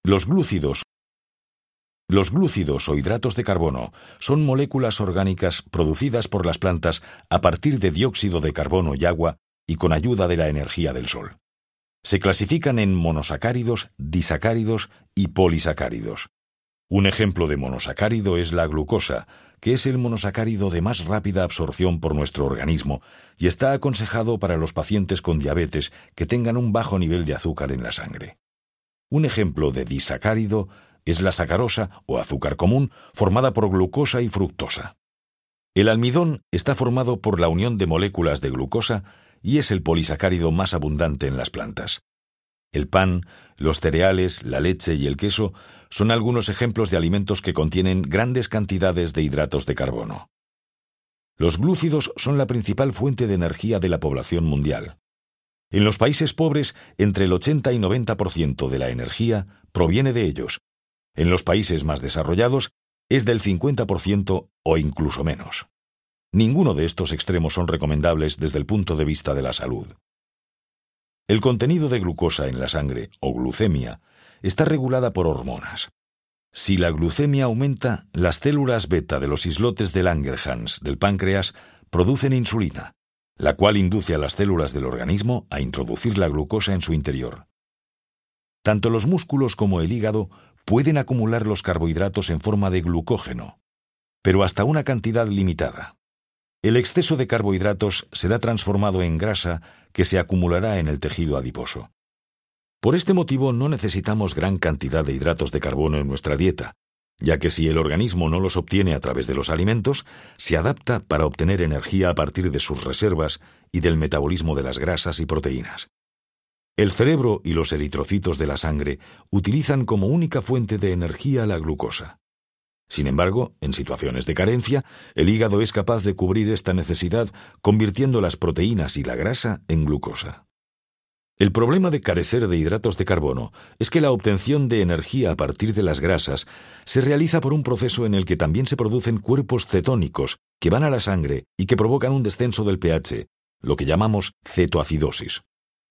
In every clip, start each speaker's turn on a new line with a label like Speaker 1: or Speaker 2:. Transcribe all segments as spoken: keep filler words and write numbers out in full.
Speaker 1: Los glúcidos. Los glúcidos o hidratos de carbono son moléculas orgánicas producidas por las plantas a partir de dióxido de carbono y agua y con ayuda de la energía del sol. Se clasifican en monosacáridos, disacáridos y polisacáridos. Un ejemplo de monosacárido es la glucosa, que es el monosacárido de más rápida absorción por nuestro organismo y está aconsejado para los pacientes con diabetes que tengan un bajo nivel de azúcar en la sangre. Un ejemplo de disacárido es la sacarosa o azúcar común formada por glucosa y fructosa. El almidón está formado por la unión de moléculas de glucosa y es el polisacárido más abundante en las plantas. El pan, los cereales, la leche y el queso son algunos ejemplos de alimentos que contienen grandes cantidades de hidratos de carbono. Los glúcidos son la principal fuente de energía de la población mundial. En los países pobres, entre el ochenta y noventa por ciento de la energía proviene de ellos. En los países más desarrollados es del cincuenta por ciento o incluso menos. Ninguno de estos extremos son recomendables desde el punto de vista de la salud. El contenido de glucosa en la sangre, o glucemia, está regulada por hormonas. Si la glucemia aumenta, las células beta de los islotes de Langerhans del páncreas producen insulina, la cual induce a las células del organismo a introducir la glucosa en su interior. Tanto los músculos como el hígado pueden acumular los carbohidratos en forma de glucógeno, pero hasta una cantidad limitada. El exceso de carbohidratos será transformado en grasa que se acumulará en el tejido adiposo. Por este motivo no necesitamos gran cantidad de hidratos de carbono en nuestra dieta, ya que si el organismo no los obtiene a través de los alimentos, se adapta para obtener energía a partir de sus reservas y del metabolismo de las grasas y proteínas. El cerebro y los eritrocitos de la sangre utilizan como única fuente de energía la glucosa. Sin embargo, en situaciones de carencia, el hígado es capaz de cubrir esta necesidad convirtiendo las proteínas y la grasa en glucosa. El problema de carecer de hidratos de carbono es que la obtención de energía a partir de las grasas se realiza por un proceso en el que también se producen cuerpos cetónicos que van a la sangre y que provocan un descenso del pH, lo que llamamos cetoacidosis.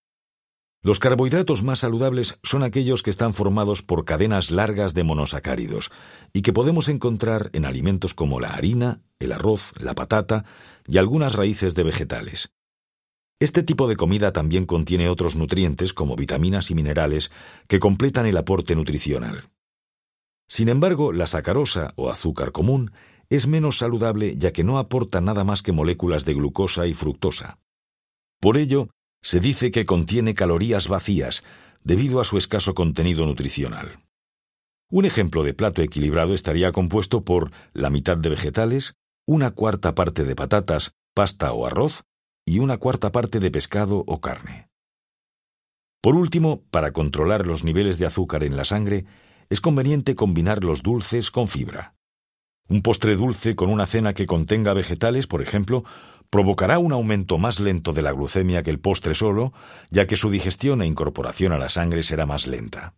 Speaker 1: Los carbohidratos más saludables son aquellos que están formados por cadenas largas de monosacáridos y que podemos encontrar en alimentos como la harina, el arroz, la patata y algunas raíces de vegetales. Este tipo de comida también contiene otros nutrientes como vitaminas y minerales que completan el aporte nutricional. Sin embargo, la sacarosa o azúcar común es menos saludable ya que no aporta nada más que moléculas de glucosa y fructosa. Por ello, se dice que contiene calorías vacías debido a su escaso contenido nutricional. Un ejemplo de plato equilibrado estaría compuesto por la mitad de vegetales, una cuarta parte de patatas, pasta o arroz y una cuarta parte de pescado o carne. Por último, para controlar los niveles de azúcar en la sangre, es conveniente combinar los dulces con fibra. Un postre dulce con una cena que contenga vegetales, por ejemplo, provocará un aumento más lento de la glucemia que el postre solo, ya que su digestión e incorporación a la sangre será más lenta.